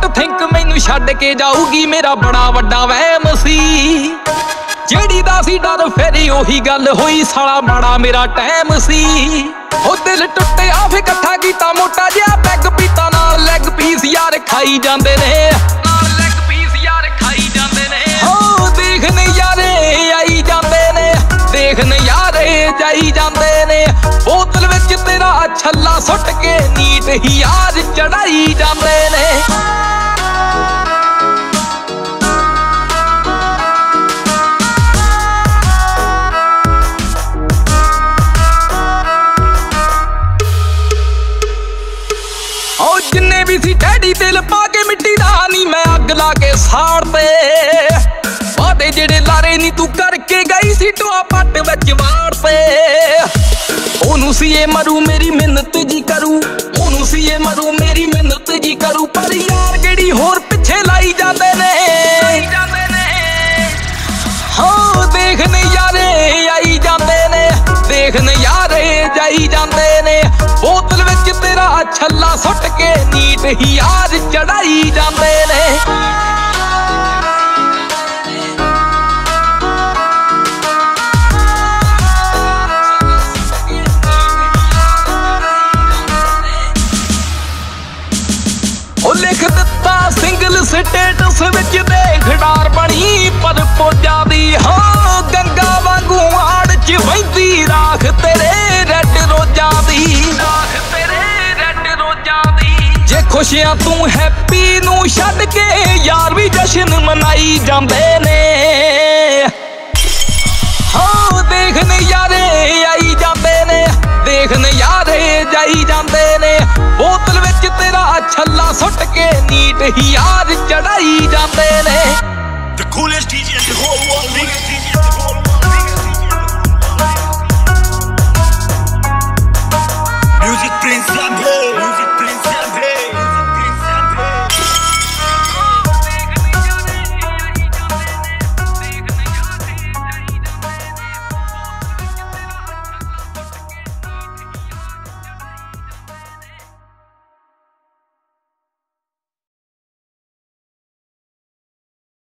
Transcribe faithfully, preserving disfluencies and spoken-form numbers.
don't think ਮੈਨੂੰ ਛੱਡ ਕੇ ਜਾਊਗੀ ਮੇਰਾ ਬੜਾ ਵੱਡਾ ਵਹਿਮ ਸੀ ਜਿਹੜੀ ਦਾ ਸੀ ਡਰ ਫਿਰ ਉਹੀ ਗੱਲ ਹੋਈ ਸਾਲਾ ਮਾੜਾ ਮੇਰਾ ਟਾਈਮ ਸੀ ਉਹ ਦਿਲ ਟੁੱਟਿਆ ਫੇ ਇਕੱਠਾ ਕੀਤਾ ਮੋਟਾ ਜਿਹਾ ਪੈਗ ਪੀਤਾ ਨਾਲ ਲੈਗ ਪੀਸ ਯਾਰ ਖਾਈ ਜਾਂਦੇ ਨੇ ਨਾਲ ਲੈਗ ਪੀਸ ਯਾਰ ਖਾਈ ਜਾਂਦੇ ਨੇ ਹੋ ਦੇਖ ਨਜ਼ਾਰੇ ਆਈ ਜਾਂਦੇ ਨੇ ਦੇਖ ਨਜ਼ਾਰੇ ਜਾਈ ਜਾਂਦੇ ਨੇ ਬੋਤਲ ਵਿੱਚ ਤੇਰਾ ਛੱਲਾ ਸੁੱਟ ਕੇ ਨੀਟ ਹੀ ਯਾਰ ਚੜਾਈ ਜਾਂਦੇ ਨੇ ਉਹ ਜਿੰਨੇ ਵੀ ਸੀ ਡੈਡੀ ਦਿਲ ਪਾ ਕੇ ਮਿੱਟੀ ਦਾ ਨੀ ਮੈਂ ਅੱਗ ਲਾ ਕੇ ਸਾੜ ਤੇ ਵਾਦੇ ਜਿਹੜੇ ਲਾਰੇ ਨੀ ਤੂੰ ਕਰਕੇ ਗਈ ਸੀ ਟੋਆ ਪੱਟ ਵਿੱਚ ਵਾੜ ਤੇ ਉਹਨੂੰ ਸੀ ਇਹ ਮਰੂ ਮੇਰੀ ਮਿਹਨਤ ਜੀ ਕਰੂ ਉਹਨੂੰ ਸੀ ਇਹ ਮਰੂ ਮੇਰੀ ਮਿਹਨਤ ਜੀ ਕਰੂ ਪਰ ਯਾਰ ਕਿਹੜੀ ਹੋਰ ਪਿੱਛੇ ਲਾਈ ਜਾਂਦੇ ਨੇ ਹੋ ਦੇਖ ਨਜ਼ਾਰੇ ਆਈ ਜਾਂਦੇ ਨੇ ਦੇਖ ਨਜ਼ਾਰੇ ਜਾਈ ਜਾਂਦੇ ਨੇ ਬੋਤਲ ਵਿੱਚ ਤੇਰਾ ਛੱਲਾ ਸੁੱਟ ਕੇ ਨੀਟ ਹੀ ਯਾਰ ਚੜਾਈ ਜਾਂਦੇ ਨੇ ਉਹ ਲਿਖ ਦਿੱਤਾ ਸਿੰਗਲ ਸਟੇਟਸ ਵਿੱਚ ਦੇਖ ਡਾਰ ਬਣੀ ਪਰ ਪੋਜਾ ਦੀ ਹਾਂ ਗੰਗਾ ਵਾਂਗੂ ਆੜ ਚ ਵਹਿੰਦੀ ਰਾਖ ਤੇਰੇ ਰੈਡ ਰੋਜ਼ਾਂ ਦੀ ਰਾਖ ਤੇਰੇ ਰੈਡ ਰੋਜ਼ਾਂ ਦੀ ਜੇ ਖੁਸ਼ੀਆਂ ਤੂੰ ਹੈਪੀ ਨੂੰ ਛੱਡ ਕੇ ਯਾਰ ਵੀ ਜਸ਼ਨ ਮਨਾਈ ਜਾਂਦੇ ਨੇ ਹਾਂ ਦੇਖ ਨਜ਼ਾਰੇ ਆਈ ਜਾਂਦੇ ਨੇ ਦੇਖ ਨਜ਼ਾਰੇ ਜਾਈ ਜਾਂਦੇ ਨੇ ਬੋਤਲ ਵਿੱਚ ਤੇਰਾ ਛੱਲਾ ਸੁੱਟ ਕੇ ਨੀਟ ਹੀ ਯਾਰ ਚੜਾਈ ਜਾਂਦੇ ਨੇ The coolest D J in the whole world, biggest D J